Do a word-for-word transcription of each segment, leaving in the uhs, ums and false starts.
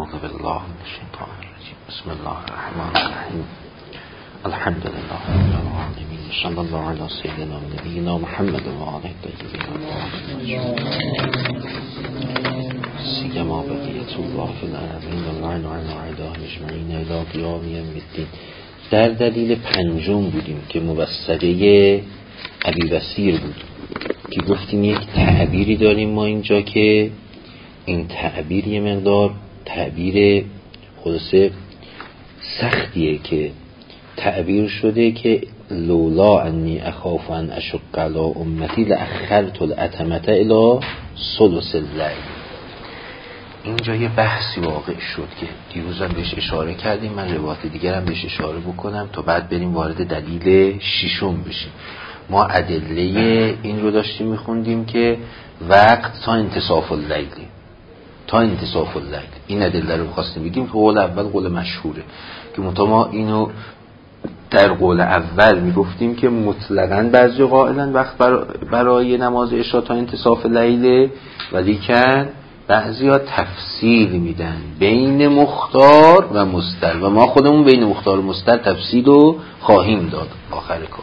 اعوذ بالله من الشیطان الرجیم. بسم الله الرحمن الرحیم. الحمد لله رب العالمین. صلی الله علی سیدنا و نبینا محمد و آله الطیبین الطاهرین. سیما بقیت الله فی الارضین و لعن علی اعدائهم اجمعین الی قیام یوم الدین. در دلیل پنجم بودیم که موثقه ابی بصیر بود که گفتیم یک تعبیری داریم ما اینجا که این تعبیر یه مقدار تعبیر خلاصه سختیه که تعبیر شده که لولا انی اخاف ان اشق علی امتی لاخرت الاتمه الی ثلث الليل. اینجا یه بحثی واقع شد که دیروزم بهش اشاره کردیم، من روایت دیگرم بهش اشاره بکنم تا بعد بریم وارد دلیل ششم بشیم. ما ادله این رو داشتیم میخوندیم که وقت تا انتصاف اللیل، تا انتصاف اللیل این ادله رو خواستیم بگیم که قول اول قول مشهوره که متا ما اینو در قول اول میگفتیم که مطلقاً بعضی قائلن وقت برای نماز عشا تا انتصاف اللیل، ولی که بعضی ها تفصیل میدن بین مختار و مستر و ما خودمون بین مختار و مستر تفصیل رو خواهیم داد آخر کار.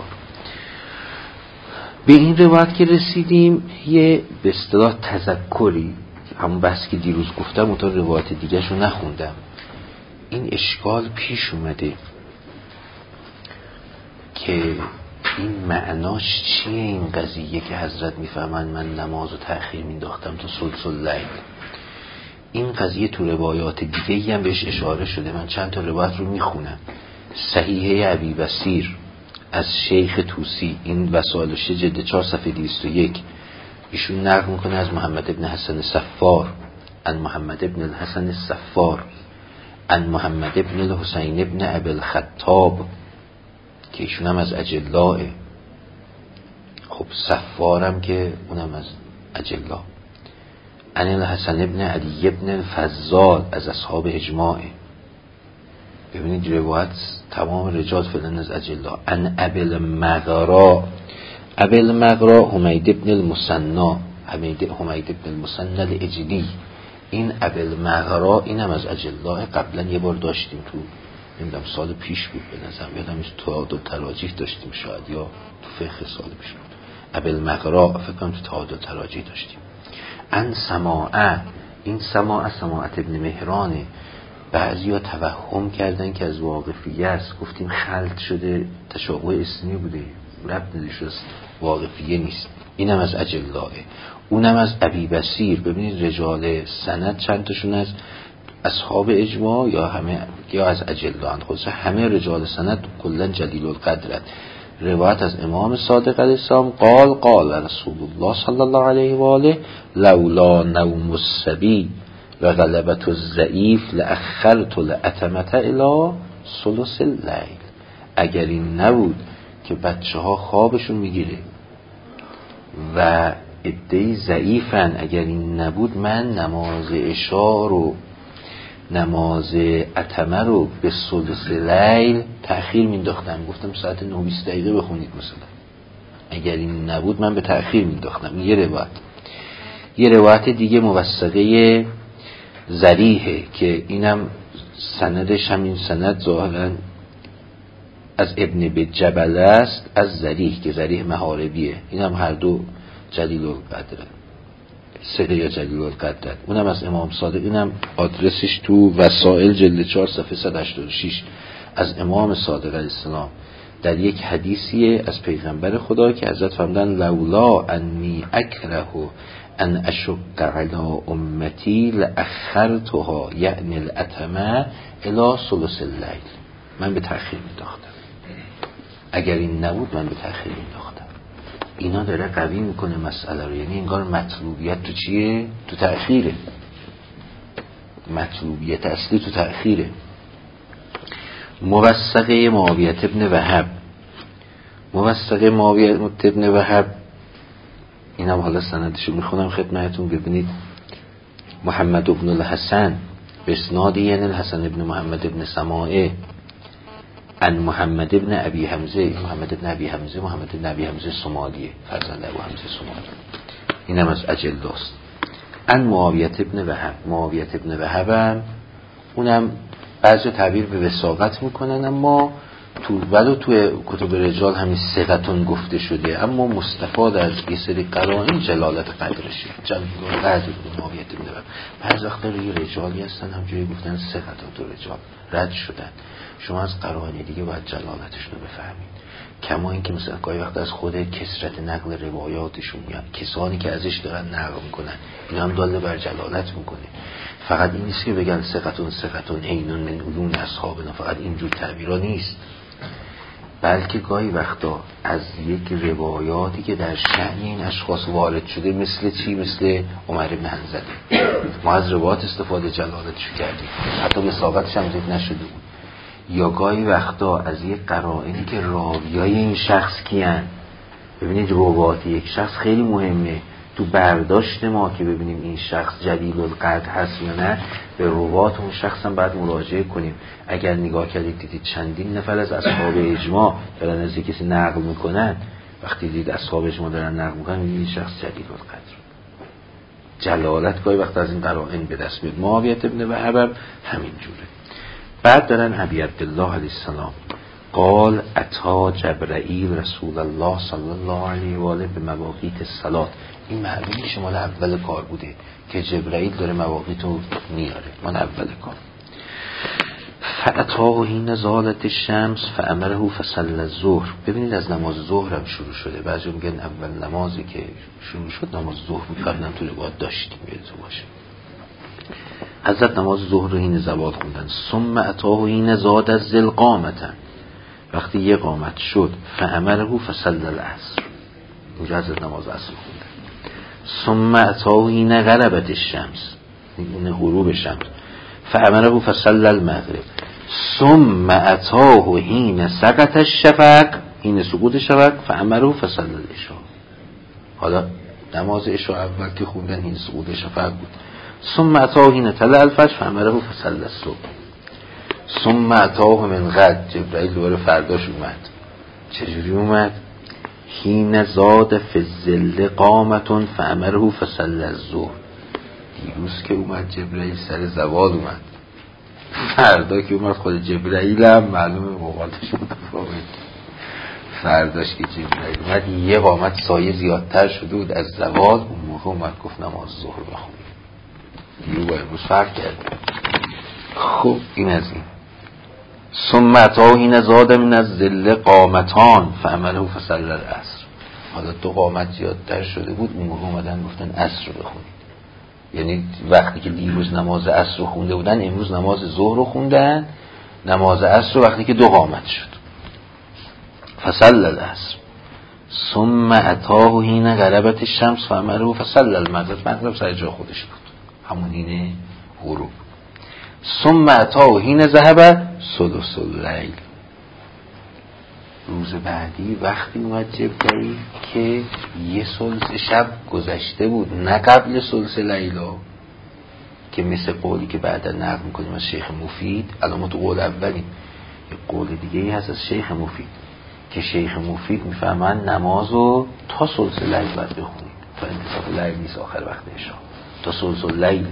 به این روایت که رسیدیم یه به اصطلاح تذکری، همون بحث که دیروز گفتم اون تا روایت دیگه شو نخوندم، این اشکال پیش اومده که این معناش چیه این قضیه که حضرت میفهمن من نماز رو تأخیر مینداختم تا ثلث اللیل. این قضیه تو روایات دیگه هم بهش اشاره شده. من چند تا روایت رو میخونم. صحیحه ابی بصیر از شیخ توسی، این وسائلش جلد چهار صفحه دویست و یک، ایشون نقل میکنه از محمد ابن حسن الصفار، ان محمد ابن الحسن الصفار، ان محمد ابن الحسین ابن ابی الخطاب که ایشون هم از اجلاء. خب صفارم که اونم از اجلاء. ان الحسن ابن علی ابن الفضال از اصحاب اجماع. ببینید روایت تمام رجال فلان از اجلاء. ان ابی المغرا، ابی المغرا حمید ابن المثنی، حمید حمید ابن المثنی الاجلی. این ابی المغرا اینم از اجلاء. قبلا یه بار داشتیم تو نمیدونم سال پیش بود به نظرم، یادم نیست تو تعادل تراجیح داشتیم شاید یا تو فقه سال پیش بود. ابی المغرا فکر کنم تو تعادل تراجیح داشتیم. ان سماعه، این سماعه سماعت ابن مهرانه. بعضیا توهم کردن که از واقفیه است، گفتیم خلط شده، تشابه اسمی بوده، ربط نداشته، واقفیه نیست. اینم از اجلاء. اونم از ابی بصیر. ببینید رجال سند چند تاشون از اصحاب اجماع یا همه یا از اجلاء اند. خلاصه همه رجال سند کلا جلیل القدر. روایت از امام صادق علیه السلام قال قال رسول الله صلی الله علیه و آله لولا نوم الصبی و غلبت الضعیف لاخرت الاتمه الی ثلث اللیل. اگر این نبود که بچه ها خوابشون میگیره و عده‌ای ضعیفن، اگر این نبود من نماز عشا رو نماز اتمه رو به ثلث لیل تأخیر مینداختم. گفتم ساعت نه و بیست دقیقه بخونید مثلا. اگر این نبود من به تأخیر مینداختم. یه روایت. یه روایت دیگه موثقه ذریحه که اینم سندش همین سند ظاهرا از ابن بجبل است، از ذریح که ذریح محاربیه. اینم هر دو جلیل القدره، سقه یا جلیل القدر. اونم از امام صادق. اینم آدرسش تو وسائل جلد چهار صفحه صد و هشتاد و شش از امام صادق علیه السلام در یک حدیثیه از پیغمبر خدا که حضرت فرمودن لولا انی اکره ان اشق علی امتی لاخرتها یعنی الاتمه الی ثلث اللیل. من به تأخیر مینداختم. اگر این نبود من به تأخیر مینداختم. اینا داره قوی میکنه مسئله رو. یعنی انگار مطلوبیت تو چیه؟ تو تأخیره. مطلوبیت اصلی تو تأخیره. موثقه معاویه ابن وهب، موثقه معاویه ابن وهب اینم حالا سندشو میخونم خدمتتون ببینید. محمد ابن الحسن به اسناد یعنی الحسن ابن محمد ابن سماعه ان محمد ابن ابی حمزه، محمد ابن ابی حمزه محمد ابن ابی حمزه سمالیه، فرزند ابو حمزه سمالی، اینم از اجلاست. ان معاویه ابن وهب، معاویه ابن وهب اونم بعضی تعبیر به وساقت میکنن، اما تو ولو تو کتب رجال همین ثقتون گفته شده، اما مستفاد از یه سری قرائن جلالت قدرشه. جلالت قدر ماویت میدونم بعض وقتا روی رجالی هستن همجوری گفتن ثقتات و رجال رد شدن، شما از قرائن دیگه باید جلالتشون رو بفهمید. کما این که مثلا گاهی وقت از خود کثرت نقل روایاتشون میاد، کسانی که ازش دارن نقل میکنن این هم داله بر جلالت میکنه. فقط این نیست که بگن ثقتون ثقتون عینون من علوم اصحابنا، فقط اینجور تعبیرا نیست، بلکه گاهی وقتا از یک روایاتی که در شأن این اشخاص وارد شده، مثل چی؟ مثل عمر بن حنظله، ما از روایات استفاده جلالتش کردیم، حتی مسابقتش هم ذکر نشده بود. یا گاهی وقتا از یک قرائنی که راویای این شخص کیان. ببینید روایات یک شخص خیلی مهمه تو برداشت ما که ببینیم این شخص جلیل القدر هست یا نه، به روایات اون شخص هم باید مراجعه کنیم. اگر نگاه کردید دیدید چندین نفر از اصحاب اجماع دارن از کسی نقل میکنن، وقتی دید اصحاب اجماع دارن نقل میکنن این شخص جلیل القدر. جلالت گاهی وقت از این قرائن به دست میاد. معاویه ابن وهب همین جوره. بعد دارن ابی عبدالله علیه السلام قال اتا جبرائیل رسول الله صلی الله علیه و آله به مواقیت الصلاه. این معلومه شما اول کار بوده که جبرائیل داره مواقیت رو میاره، مال اول کار. فاتاه حین زالت الشمس فامره فصلى الظهر. ببینید از نماز ظهر هم شروع شده. بعضی میگن اول نمازی که شروع شد نماز ظهر بود، قبلا تو روایات داشتیم یادتون باشه. حضرت نماز ظهر رو حین زوال خوندن. ثم اتاه حین زاد الظل قامة. وقتی یه قامت شد فامره فصلى العصر. اینجا حضرت نماز عصر خوندن. ثم اتاه حین غربت الشمس، این غروب شمس، فامره فصلى المغرب. ثم اتاه حین سقط الشفق، حین سقوط شفق، فامره فصلى العشاء. حالا نماز عشاء اول که خوندن حین سقوط شفق بود. ثم اتاه حین طلع الفجر فامره فصلى الصبح. ثم اتاه من غد. جبرائیل دوباره فرداش اومد. چجوری اومد؟ حین زاد فی الظل قامة فامره فصلى الظهر. دیروز که اومد جبرائیل سر زوال اومد، فردا که اومد خود جبرائیل هم معلومه موقعاتش متفاوت. فرداش که جبرائیل اومد یه قامت سایه زیادتر شده بود از زوال، اون موقع اومد گفت نماز ظهر بخونید. دیرو با امروز فرق کرد. خب این از این. ثم اتاه حین زاد من الظل قامتان فامره فصلى العصر. حالا دو قامت زیادتر شده بود، اون موقع اومدن گفتن عصر رو بخونید. یعنی وقتی که دیروز نماز عصر رو خونده بودن امروز نماز ظهر رو خوندن، نماز عصر وقتی که دو قامت شد فصلى العصر. ثم اتاه حین غربت الشمس فامره فصلى المغرب. مغرب سر جا خودش بود، همون حین غروب. ثم اتاه حین ذهب ثلث اللیل. روز بعدی وقتی اومد جبرائیل که یه ثلث شب گذشته بود، نه قبل ثلث لیلا، که مثل قولی که بعدا نقل میکنیم از شیخ مفید. الان ما تو قول اولیم، یه قول دیگه ای هست از شیخ مفید که شیخ مفید میفهمن نمازو تا ثلث لیل باید بخونید، تا انتصاف لیل نیست آخر وقت عشاء، تا ثلث لیل.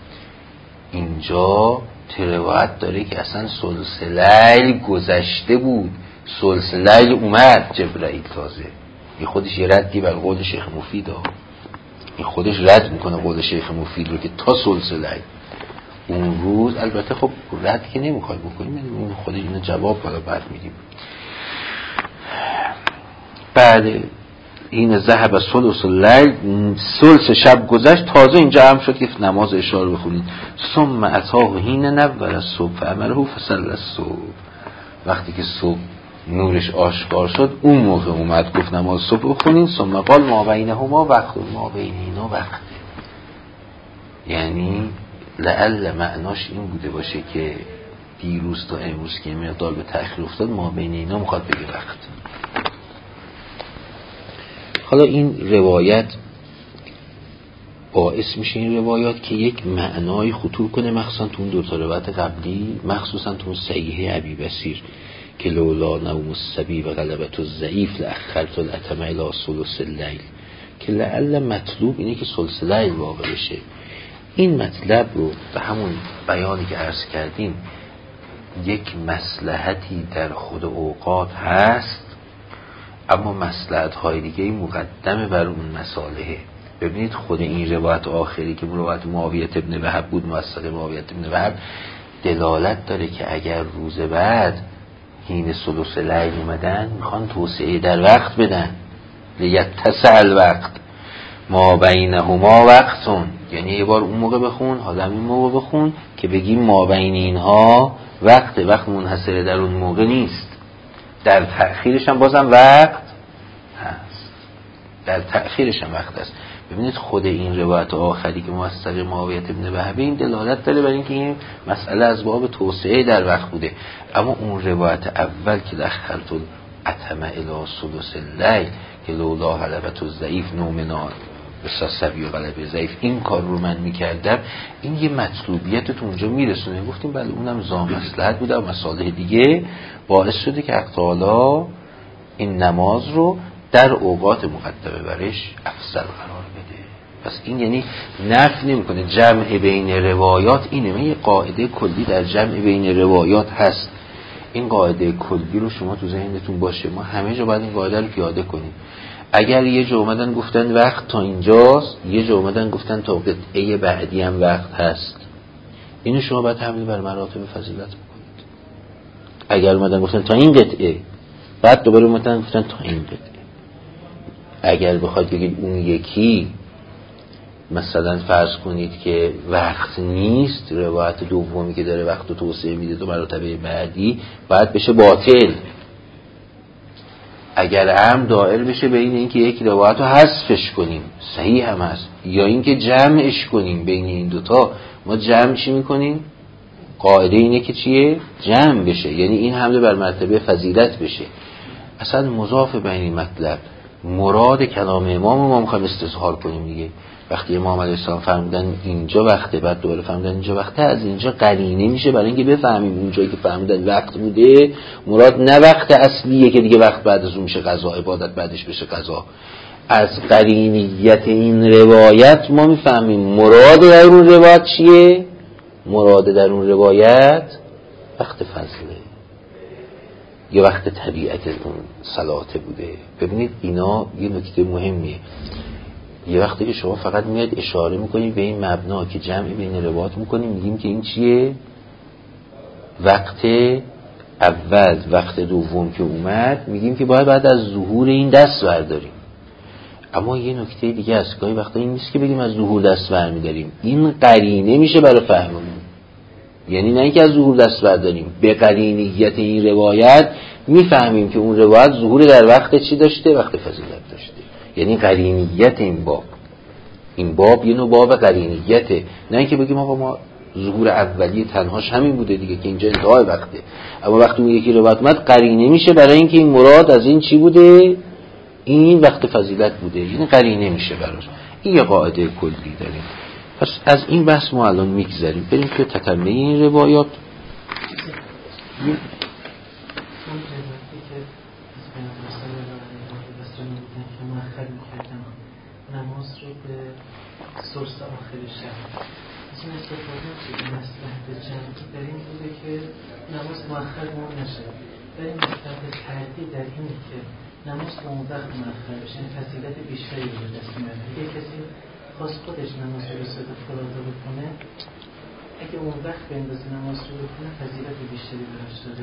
اینجا روایت داره که اصلا ثلث لیل گذشته بود، ثلث لیل اومد جبرائیل تازه. این خودش یه ردی بر قول شیخ مفید ها. این خودش رد میکنه قول شیخ مفید رو که تا ثلث لیل اون روز. البته خب رد که نمیخوای بکنیم، این خودش اینو جواب بالا بعد میدیم. بعد این ذهب ثلث اللیل، ثلث شب گذشت، تازه اینجا هم شد که نماز عشاء رو بخونید. ثم اتاه حین نور الصبح فامره فصلى الصبح. وقتی که صبح نورش آشکار شد اون موقع اومد گفت نماز صبح بخونید. ثم قال ما بینهما وقت، ما بین اینا وقت. یعنی لعل معناش این بوده باشه که دیروز تا امروز که مقدار به تأخیر افتاد، ما بین اینا میخواد بگه وقت. حالا این روایت باعث میشه این روایات که یک معنای خطور کنه، مخصوصا تو اون دو تا روایت قبلی، مخصوصا تو صحیح ابی بصیر که لولا نوم الصبی و غلبت الضعیف لاخرت الاتم الی ثلث اللیل، که لعل مطلوب اینه که ثلث لیل واقع بشه. این مطلب رو به همون بیانی که عرض کردیم یک مصلحتی در خود اوقات هست، اما مصلحت های دیگه مقدمه بر اون مصالحه. ببینید خود این روایت آخری که روایت معاویه ابن وهب بود، موثق معاویه ابن وهب، دلالت داره که اگر روز بعد حین ثلث لیل اومدن میخوان توسعه در وقت بدن، لیتسع الوقت ما بینهما وقتون، یعنی یه بار اون موقع بخون، حالا این موقع بخون که بگیم ما بین اینها وقت وقت منحصره در اون موقع نیست، در تأخیرش هم بازم وقت هست، در تأخیرش هم وقت هست. ببینید خود این روایت آخری که موثق معاویه ابن وهب این دلالت داره بر اینکه این مسئله از باب توسعه در وقت بوده، اما اون روایت اول که دخلت الاتم الی ثلث اللیل که لولا غلبت الضعیف نومنا بساسبی و غلبه ضعیف این کار رو من میکردم، این یه مطلوبیت تو اونجا میرسونه. گفتیم بله اونم زام مصلحت بوده و مصالح دیگه باعث شده که اقتالا این نماز رو در اوقات مقدمه برش افضل قرار بده. پس این یعنی نفی نمیکنه. جمع بین روایات اینه، من یه قاعده کلی در جمع بین روایات هست، این قاعده کلی رو شما تو ذهنتون باشه، ما همه جا باید این قاعده رو پیاده کنیم. اگر یه جا اومدن گفتن وقت تا اینجاست، یه جا اومدن گفتن تا قطعه بعدی هم وقت هست، اینو شما باید حمل بر مراتب فضیلت بکنید. اگر اومدن گفتن تا این قطعه، بعد دوباره اومدن گفتن تا این قطعه، اگر بخواید بگید اون یکی مثلا فرض کنید که وقت نیست، روایت دومی که داره وقت رو توسعه میده تو مراتب بعدی باید بشه باطل. اگر هم دائر بشه بین اینکه یک روایت رو حذفش کنیم صحیح هم هست، یا اینکه جمعش کنیم بین این دوتا. ما جمع چی میکنیم؟ قاعده اینه که چیه؟ جمع بشه، یعنی این حمله بر مرتبه فضیلت بشه. اصلا مضاف بین این مطلب مراد کلام امام ما میخوایم استظهار کنیم دیگه. وقتی امام علیه السلام فرمودن اینجا وقته، بعد دوباره فرمودن اینجا وقته، از اینجا قرینه میشه برای اینکه بفهمیم اونجایی که فرمودن وقت بوده مراد نه وقت اصلیه که دیگه وقت بعد از اون میشه قضا، عبادت بعدش بشه قضا. از قرینیت این روایت ما میفهمیم مراد در اون روایت چیه؟ مراد در اون روایت وقت فضله یا وقت طبیعت اون صلاته بوده. ببینید اینا یه نکته مهمیه. یه وقتی که شما فقط میاد اشاره میکنید به این مبنا که جمع بین روایات میکنیم، میگیم که این چیه؟ وقت اول، وقت دوم که اومد میگیم که باید بعد از ظهور این دست برداریم. اما یه نکته دیگه است، گاهی وقتا این نیست که بگیم از ظهور دست برمیداریم، این قرینه میشه برای فهممون. یعنی نه اینکه از ظهور دست برداریم، به قرینیت این روایت میفهمیم که اون روایت ظهور در وقت چی داشته؟ وقت فضیلت داشته. یعنی قرینیت این باب، این باب یه نوع باب قرینیته، نه اینکه بگیم آقا ما ظهور اولی تنهاش همین بوده دیگه که اینجا انتهای وقته، اما وقتی اون یکی روایت اومد قرینه میشه برای اینکه این مراد از این چی بوده؟ این وقت فضیلت بوده، این قرینه میشه براش. این یه قاعده کلی داریم. پس از این بحث ما الان میگذریم، بریم که تتمه این روایات. نماز رو به سورس آخر شب از این استفاده که مصلحت جمعی در این بوده که نماز مؤخر مون نشه، در این مصلحت تردید در اینه که نماز به اون وقت مؤخر بشه، این فضیلت بیشتری رو دست میاره. اگه کسی خواست خودش نماز رو به صورت فرازه بکنه، اگه اون وقت بندازه نماز رو بکنه فضیلت بیشتری براش داره.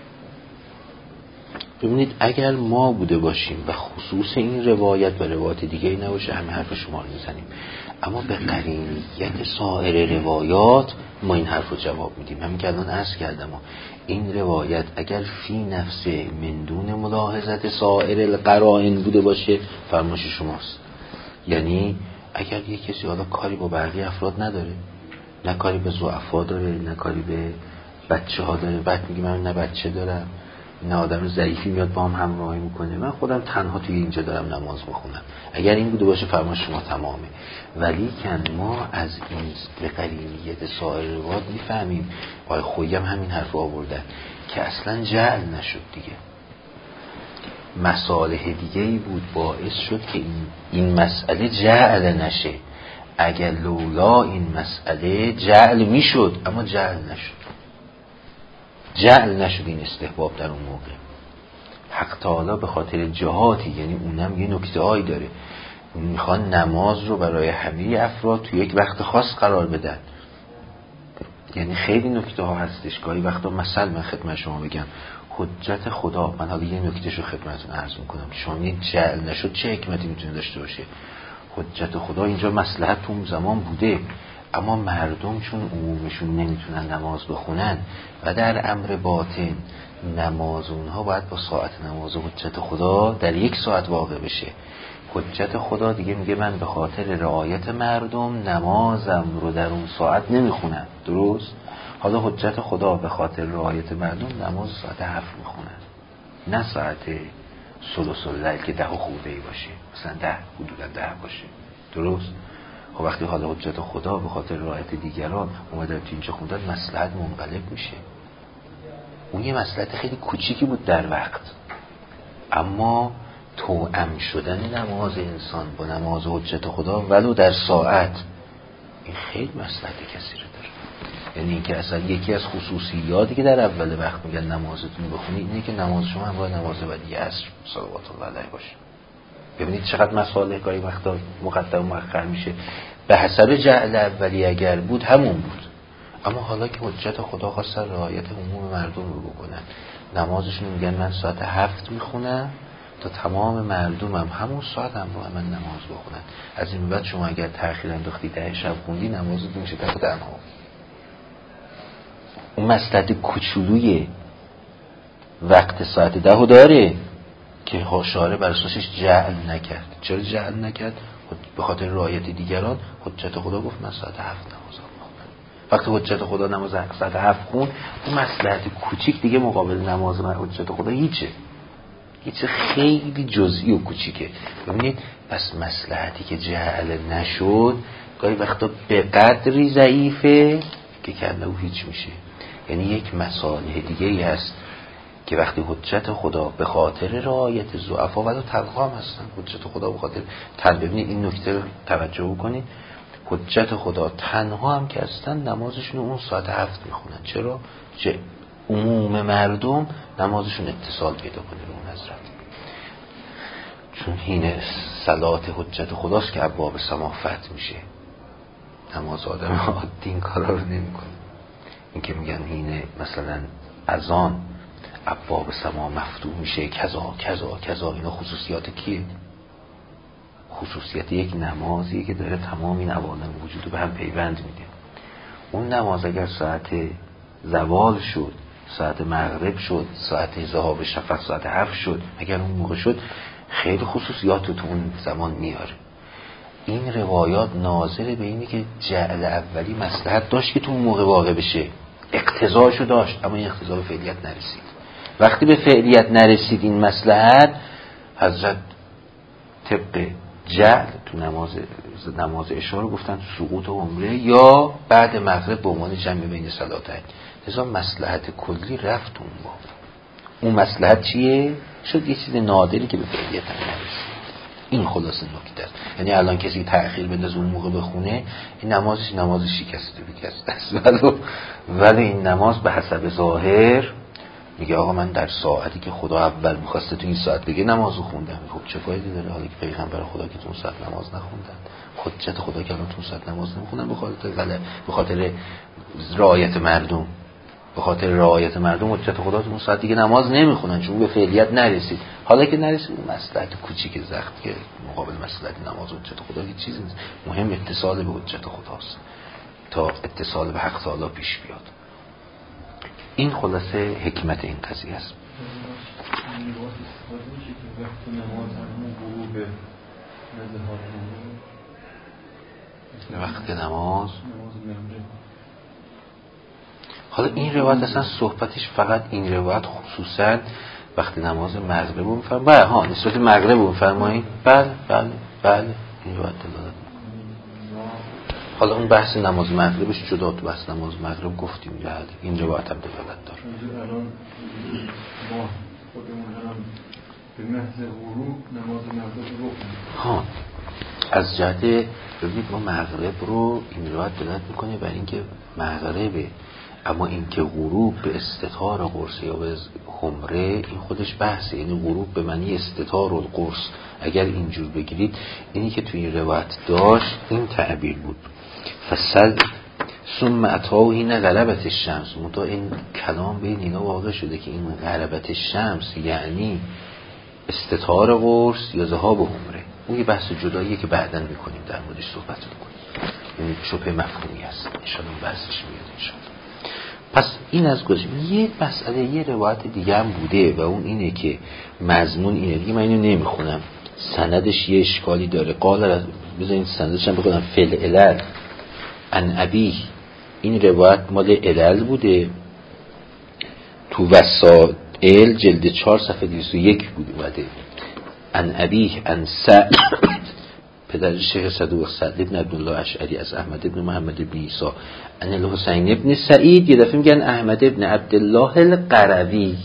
ببینید اگر ما بوده باشیم و خصوص این روایت و روایت دیگه ای نباشه همه حرف شما رو میزنیم، اما به قرینیت سایر روایات ما این حرف رو جواب میدیم. همین که الان عرض کردم این روایت اگر فی نفسه من دون ملاحظت سایر القرائن بوده باشه فرمایش شماست. یعنی اگر یک کسی حالا کاری با بقیه افراد نداره، نه کاری به ضعفا داره، نه کاری به بچه ها داره، بعد میگه من نه بچه دارم نه آدم ضعیفی میاد با هم همراهی میکنه، من خودم تنها توی اینجا دارم نماز میخونم، اگر این بوده باشه فرمان شما تمامه. ولی کن ما از این به قرینیت سایر روایات میفهمیم، آقای خویی هم همین حرف آوردن که اصلا جعل نشد دیگه، مصالح دیگه ای بود باعث شد که این, این مسئله جعل نشه. اگر لولا این مسئله جعل میشد، اما جعل نشد. جعل نشد این استحباب در اون موقع. حق تعالی به خاطر جهاتی، یعنی اونم یه نکته هایی داره، میخوان نماز رو برای همه افراد تو یک وقت خاص قرار بدن. یعنی خیلی نکته ها هستش. گاهی وقتا مثلا من خدمت شما بگم حجت خدا، من حالا یه نکتهشو خدمتتون عرض میکنم که شما یه جعل نشد چه حکمتی میتونه داشته باشه. حجت خدا اینجا مصلحت تو اون زمان بوده، اما مردم چون عمومشون نمیتونن نماز بخونن و در امر باطن نماز اونها باید با ساعت نماز و حجت خدا در یک ساعت واقع بشه. حجت خدا دیگه میگه من به خاطر رعایت مردم نمازم رو در اون ساعت نمیخونم. درست؟ حالا حجت خدا به خاطر رعایت مردم نماز ساعت هفت میخونن، نه ساعت ثلث اللیل که ده و خورده ای باشه، مثلا ده حدودا ده باشه. درست؟ خب وقتی حالا حجت خدا به خاطر رعایت دیگران اومدن تو اینجا خوندن، مصلحت منقلب میشه. اون یه مصلحت خیلی کوچیکی بود در وقت، اما توأم شدن نماز انسان با نماز حجت خدا ولو در ساعت، این خیلی مصلحت کسی رو داره. یعنی اینکه اصلا یکی از خصوصیاتی که در اول وقت میگن نمازتون بخونید اینه که نماز شما همراه نماز بعدی عصر صلوات الله علیه باشه. ببینید چقدر مسائل گاهی وقتا مقدم و مؤخر میشه. به حسب جعل اولی اگر بود همون بود، اما حالا که حجت خدا خواستن رعایت عموم مردم رو بکنن، نمازشون میگن من ساعت هفت میخونم تا تمام مردم هم همون ساعت هم رو هم من نماز بخونن. از این بعد شما اگر تأخیر انداختی ده شب خوندی نمازت میشه تا تنها. اون مصلحت کوچولوی وقت ساعت ده رو داره که شارع بر اساسش جعل نکرد. چرا جعل نکرد؟ به خاطر رعایت دیگران. حجت خدا گفت من ساعت هفت نماز بخونم. وقتی حجت خدا نماز ساعت هفت خون، اون مصلحت کوچیک دیگه مقابل نماز من حجت خدا هیچه. هیچ خیلی جزئی و کوچیکه. ببینید پس مصلحتی که جعل نشد گاهی وقتا به قدری ضعیفه که کنه او هیچ میشه. یعنی یک مصالح دیگه ای هست که وقتی حجت خدا به خاطر رعایت ضعفا ولو تنها هم هستن، حجت خدا به خاطر تن، ببینید این نکته رو توجه بکنید، حجت خدا تنها هم که هستن نمازشون اون ساعت هفت میخونن. چرا؟ چه عموم مردم نمازشون اتصال پیدا کنه به اون حضرت، چون حین صلات حجت خداست که ابواب سما فتح میشه. نماز آدم عادی این کارا رو نمیکنه. این که میگن حین مثلا اذان ابواب سما مفتوح میشه کذا کذا کذا، اینا خصوصیات کیه؟ خصوصیت یک نمازی که داره تمام این عوالم وجود رو به هم پیوند میده. اون نماز اگر ساعت زوال شد، ساعت مغرب شد، ساعت ذهاب شفق ساعت هفت شد، اگر اون موقع شد خیلی خصوصیات رو تو اون زمان میاره. این روایات ناظر به اینه که جعل اولی مصلحت داشت که تو اون موقع واقع بشه، اقتضاشو داشت، اما این اقتضا به فعلیت نرسید. وقتی به فعلیت نرسید این مصلحت، حضرت طبق جعل تو نماز نماز عشا رو گفتن تو سقوط عمره یا بعد مغرب به عنوان جمع بین صلاتین. لذا مصلحت کلی رفت اون باب. اون مصلحت چیه؟ شد یه چیز نادری که به فعلیت هم نرسید. این خلاصه نکته است. یعنی الان کسی تأخیر بندازه اون موقع بخونه، این نمازش نماز شکسته بکسته است. ولی ولی این نماز به حسب ظاهر میگه آقا من در ساعتی که خدا اول میخواسته تو این ساعت بگه نمازو خوندم. خب چه فایده داره حالا که پیغمبر خدا که تو اون ساعت نماز نخوندن، حجت خدا که الان تو اون ساعت نماز نمیخونن به خاطر غلط، به خاطر رعایت مردم، به خاطر رعایت مردم حجت خدا تو اون ساعت دیگه نماز نمیخونن چون به فعلیت نرسید. حالا که نرسید مصلحت کوچیک زخم که مقابل مصلحت نماز و حجت خدا هیچ چیزی نیست. مهم اتصال به حجت خداست تا اتصال به حق تعالی پیش بیاد. این خلاصه حکمت این قضیه است. وقت نماز حالا این روایت اصلا صحبتش فقط این روایت خصوصا وقت نماز مغرب رو میفرمایید. بله ها نسبت مغرب رو میفرمایید. بله بله بله این روایت دلالت. حالا اون بحث نماز مغربش جدا، تو بحث نماز مغرب گفتیم بله این روایت هم دلالت داره. الان ما خودمون هم به محض غروب نماز مغرب رو بخونیم. ها از جهت ببینید ما مغرب رو این روایت دلالت میکنه بر اینکه مغربه، اما اینکه غروب به استتار قرص یا به حمره این خودش بحثه. یعنی غروب به معنی استتار و قرص اگر اینجور بگیرید، اینی که توی این روایت داشت این تعبیر بود. فصل ثم اتاهین غلبت الشمس، منتها این کلام بین اینا واقع شده که این غلبت الشمس یعنی استتار قرص یا ذهاب حمره. اون یه بحث جداییه که بعداً میکنیم در موردش صحبت میکنیم، یعنی شبه مفهومی هست ان شاء الله بحثش میاد ان شاء الله. پس این از گذشته. یه مسئله یه روایت دیگه هم بوده و اون اینه که مضمون اینه دیگه، من اینو نمیخونم، سندش یه اشکالی داره. قال بذارین سندش هم بخونم. فل علل ان ابی، این روایت مال علل بوده، تو وسائل جلد چهار صفحه دویست و یک بود اومده. ان ابی ان سعد پدر شیخ صدوق سعد ابن عبدالله اشعری از احمد ابن محمد ابن عیسی ان الحسین ابن سعید، یه دفعه میگن احمد ابن عبدالله القروی،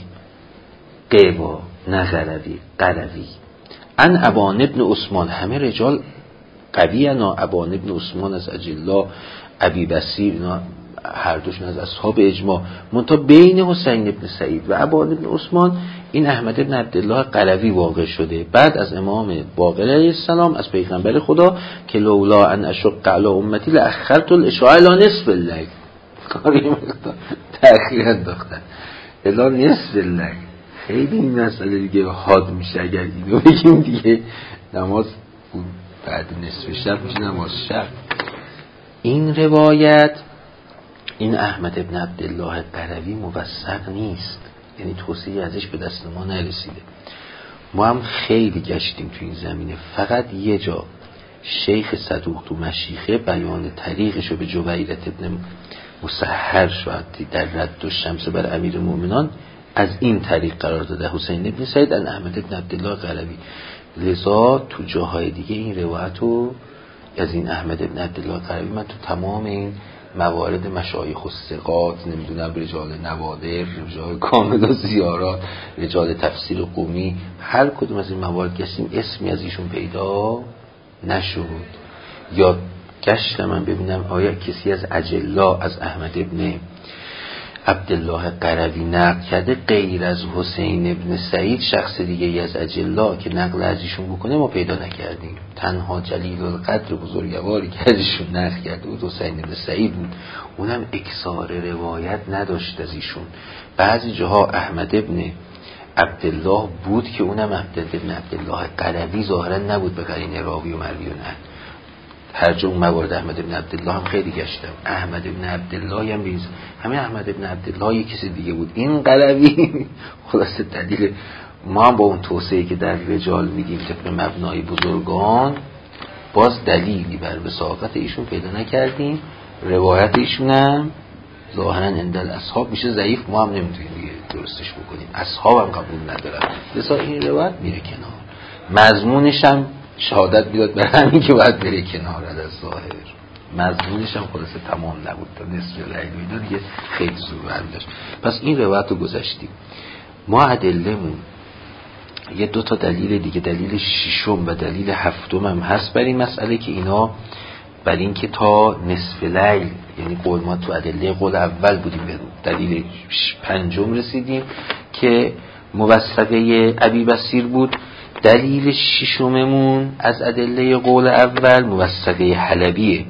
قیبا نه غروی، قروی. ان ابان ابن عثمان، همه رجال قوی انا. ابان ابن عثمان از اجلا، ابی بصیر، اینا هر دوشون از اصحاب اجماع. منتها بین حسین ابن سعید و ابان ابن عثمان این احمد ابن عبدالله قروی واقع شده بعد از امام باقر علیه السلام از پیغمبر خدا که لولا ان اشق علی امتی لاخرت العشاء الی نصف الليل، کاری تأخیر انداختن الی نصف الليل. خیلی این مسئله دیگه حاد میشه اگر اینو بگیم دیگه، نماز بعد نصف شب میشه نماز شب. این روایت این احمد ابن عبدالله قروی موثق نیست، یعنی توصیه ازش به دست ما نرسیده. ما هم خیلی گشتیم تو این زمینه، فقط یه جا شیخ صدوق تو مشیخه بیان طریقشو به جویرت ابن مسحر شد در رد و شمس بر امیر مومنان از این طریق قرار داده حسین ابن سعید ان احمد ابن عبدالله قروی. لذا تو جاهای دیگه این روایتو از این احمد ابن عبدالله قروی من تو تمام این موارد مشایخ و ثقات، نمیدونم رجال نوادر، رجال کامل و زیارات، رجال تفسیر قومی، هر کدوم از این موارد گشتیم اسمی از ایشون پیدا نشد. یا گشتم من ببینم آیا کسی از اجلا از احمد ابن عبدالله قروی نقل کرده غیر از حسین ابن سعید، شخص دیگه ای از اجلا که نقل از ایشون بکنه ما پیدا نکردیم. تنها جلیل القدر بزرگواری که ازشون نقل کرده بود حسین ابن سعید بود، اونم اکثار روایت نداشت از ایشون. بعضی جاها احمد ابن عبدالله بود که اونم احمد ابن عبدالله قروی ظاهرا نبود به قرینه راوی و مروی و نقل. هر جا اون موارد احمد ابن عبدالله هم خیلی گشتم، احمد ابن عبدالله هم بیز همه احمد ابن عبدالله یک کسی دیگه بود. این قروی خلاصه دلیل ما هم با اون توصیه که در رجال میگیم طبق مبنای بزرگان باز دلیلی بر وثاقت ایشون پیدا نکردیم. روایت ایشون هم ظاهرا اندل اصحاب میشه ضعیف، ما هم نمیتونیم دیگه درستش بکنیم، اصحاب هم قبول ندارن. لذا این روایت میره کنار، مضمونش هم شهادت بیداد بر همین که باید بره کنار از ظاهر، مضمونش هم خلاصه تمام نبود تا نصف لیل و اینا دیگه خیلی زور برمی داشت. پس این روایت رو گذاشتیم. ما ادله‌مون یه دو تا دلیل دیگه، دلیل ششم و دلیل هفتم هم هست بر این مسئله که اینا بر این که تا نصف لیل، یعنی قول ما تو ادله قول اول بودیم، به دلیل پنجم رسیدیم که موثقه ابی بصیر بود. دلیل ششممون از ادله قول اول موثقه حلبیه.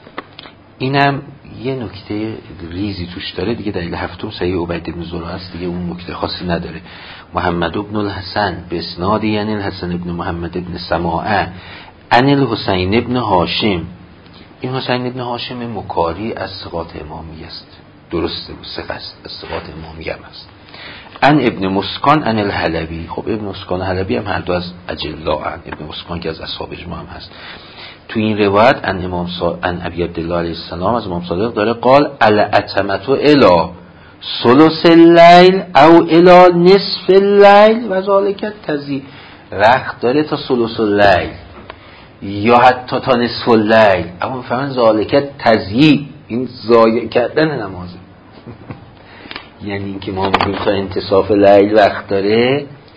اینم یه نکته ریزی توش داره دیگه. دلیل هفتم صحیح عبید بن زرعه است دیگه، اون نکته خاصی نداره. محمد ابن الحسن به اسناد یعنی الحسن ابن محمد ابن سماعه عن الحسین ابن هاشم. این حسین ابن هاشم مکاری از ثقات امامی است، درسته بود، ثقه است، از ثقات امامی هم است. ان ابن مسکان ان الحلبی. خب ابن مسکان حلبی هم هر دو از اجلا ان. ابن مسکان که از اصحاب اجماع هم هست. تو این روایت ان امام صادق ان ابی عبدالله علیه السلام از امام صادق داره قال الاتمتو الی ثلث اللیل او الی نصف اللیل و ذالک تزی. رخت داره تا ثلث اللیل یا حتی تا نصف اللیل، اما فهمن ذالک تزی، این ضایع کردن نمازه. یعنی اینکه ما میگیم تا انتصاف لیل وقت داره،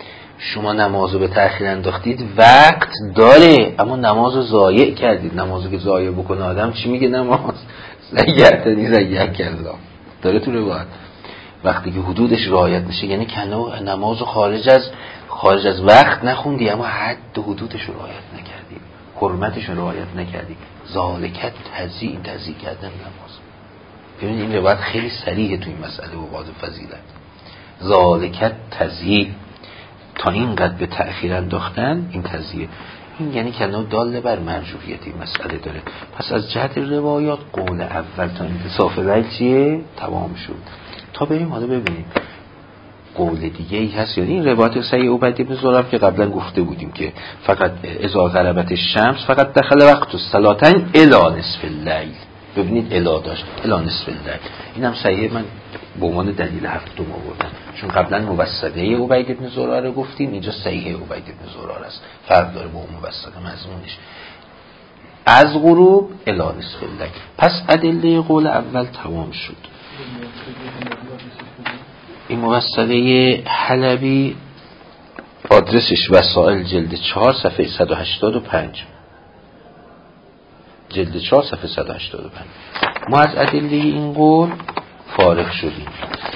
شما نمازو به تأخیر انداختید وقت داره اما نمازو ضایع کردید. نمازو که ضایع بکنه آدم چی میگه؟ نماز زیعتنی زیعک الله داره تو روایت. وقتی که حدودش رعایت نشه یعنی کنو نمازو خارج از خارج از وقت نخوندی اما حد و حدودش رو رعایت نکردی، حرمتش رو رعایت نکردی. ذالکت تضییع تضییع کردن نماز. ببینید این روایت خیلی صریحه تو این مسئله و واضح فضیلت. ذالکت تضییع، تا اینقدر به تأخیر انداختن این تضییع، این یعنی کنو داله بر مرجوحیت این مسئله داره. پس از جهت روایات قول اول تا انتصاف لیل چیه؟ تمام شد. تا بریم حالا ببینیم قول دیگه ای هست. یعنی این روایت صحیح عبید بن زراره که قبلا گفته بودیم که فقط اذا غربت الشمس فقط دخل وقت الصلاتین الی نصف اللیل. ببینید الی داشت الی نصف اللیل، این هم صحیح. من به عنوان دلیل هفتم آوردم چون قبلا موسطه عبید بن زراره گفتیم، اینجا صحیح عبید بن زراره است، فرق داره با اون موسطه مضمونش. از غروب الی نصف اللیل. پس ادله قول اول تمام شد. این موسطه حلبی آدرسش وسائل جلد چهار صفحه صد و هشتاد و پنج، جلد چهار صفحه صد و هشتاد و پنج. ما از ادله این قول فارغ شدیم.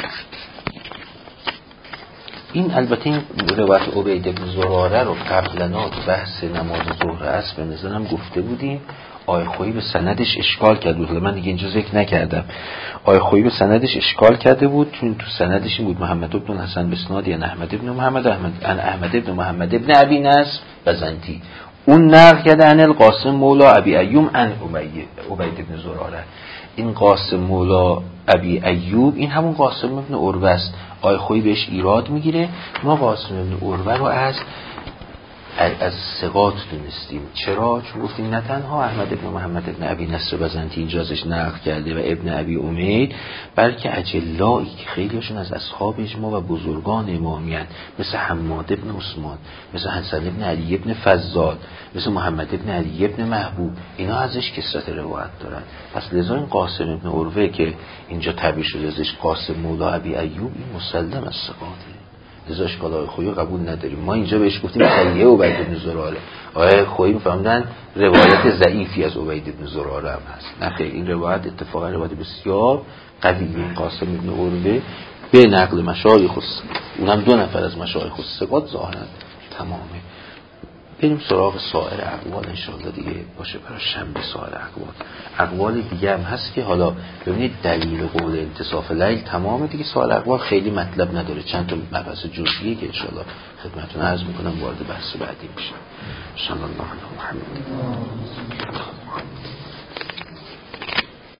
این البته این روایت عبید بن زراره رو قبلا بحث نماز ظهر عصر به نظرم گفته بودیم. آقای خویی به سندش اشکال کرده بود، من دیگه اینجا ذکر نکردم. آقای خویی به سندش اشکال کرده بود چون تو سندش این بود محمد بن حسن بسناد یا احمد بن محمد احمد ان احمد بن محمد بن ابی نصر بزنتی. اون نقل کرده ان القاسم مولا ابی ایوب ان عبید بن زراره. این قاسم مولا ابی ایوب این همون قاسم بن عروه است. آقای خویی بهش ایراد میگیره. ما قاسم بن عروه رو از از ثقات دونستیم. چرا؟ چون گفتیم نه تنها احمد بن محمد بن ابی نصر بزنتی اینجا ازش نقل کرده و ابن ابی امید، بلکه اجلایی که خیلیشون از اصحاب اجماع و بزرگان امامیان، مثل حماد بن عثمان، مثل حسن بن علی بن فضال، مثل محمد بن علی بن محبوب، اینا ازش کثرت روایت دارن. پس لذا این قاسم بن عروه که اینجا تعبیر شده ازش قاسم مولا ابی ایوب، این مسلم از ثقاته. لذا اشکال آقای خویی قبول نداریم. ما اینجا بهش گفتیم صحیح عبید بن زراره. آقای خویی می‌فهمدن روایت ضعیفی از عبید بن زراره هم هست. نه خیر، این روایت اتفاقا روایت بسیار قویه. قاسم بن عروه به نقل مشایخ خص، اونم دو نفر از مشایخ خص ثقات ظاهرا تمامه. بریم سراغ سایر اقوال انشاءالله دیگه باشه برای شنبه. سایر اقوال اقوال دیگه هم هست که حالا ببینید دلیل قول انتصاف لیل تمامه دیگه. سایر اقوال خیلی مطلب نداره، چند تا مبحث جزئیه که انشاءالله خدمتتون عرض میکنم وارد بحث بعدی میشه. ان شاء الله. محمد